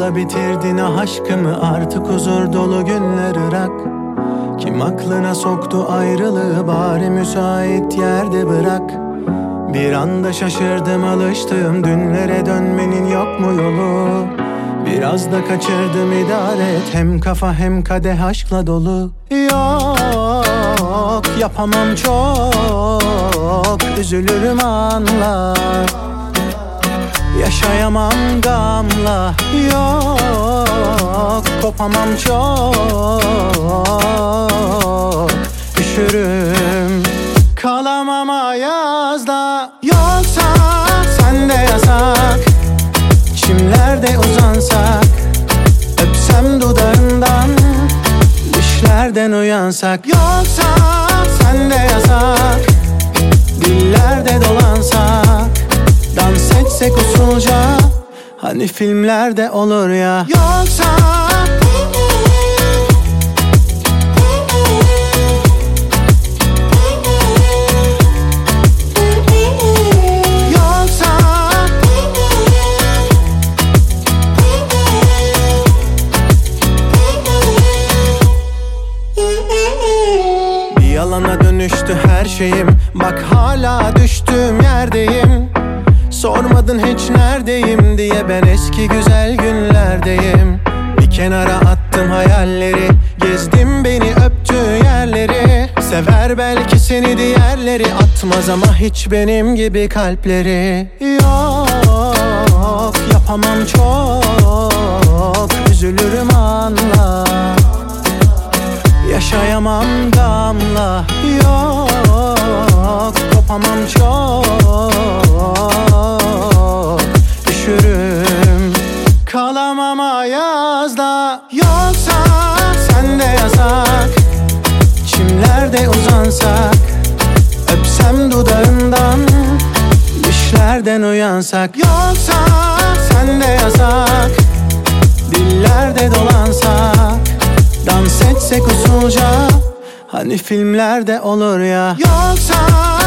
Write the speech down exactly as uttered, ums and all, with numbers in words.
aşkla bitirdin ah aşkımı, artık huzur dolu günler ırak. Kim aklına soktu ayrılığı, bari müsait yerde bırak. Bir anda şaşırdım alıştığım dünlere, dönmenin yok mu yolu? Biraz da kaçırdım, idare et, hem kafa hem kadeh aşkla dolu. Yok yapamam çok, üzülürüm anla. Yaşayamam gamla, yok kopamam çok, üşürüm. Kalamam ayazda, yoksa sende yasak. Çimlerde uzansak, öpsem dudağından, düşlerden uyansak. Yoksa sende yasak, dillerde dolansak, dans etsek usulca, hani filmlerde olur ya. Yoksa yalana dönüştü her şeyim, bak hala düştüğüm yerdeyim. Sormadın hiç neredeyim diye, ben eski güzel günlerdeyim. Bir kenara attım hayalleri, gezdim beni öptüğü yerleri. Sever belki seni diğerleri, atmaz ama hiç benim gibi kalpleri. Yok yapamam çok, üzülürüm anla. Yaşayamam damla, yok kopamam çok, üşürüm. Kalamam ayazda, yoksa sende yasak. Çimlerde uzansak, öpsem dudağından, düşlerden uyansak. Yoksa sende yasak, dillerde dolansak, dans etsek usulca, hani filmlerde olur ya. Yoksa